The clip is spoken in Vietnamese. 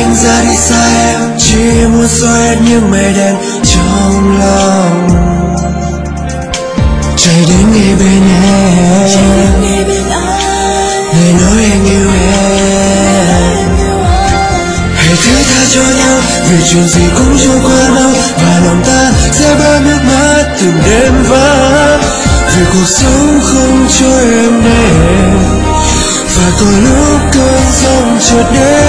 anh ra đi xa em, chỉ muốn xóa hết những mây đen trong lòng. Chạy đến ngay bên em, để nói anh yêu em. Hãy thứ tha cho nhau, vì chuyện gì cũng trôi qua mau, và lòng ta sẽ bao nước mắt từng đêm vắng. Vì cuộc sống không cho em đến, và có lúc cơn giông chợt đến.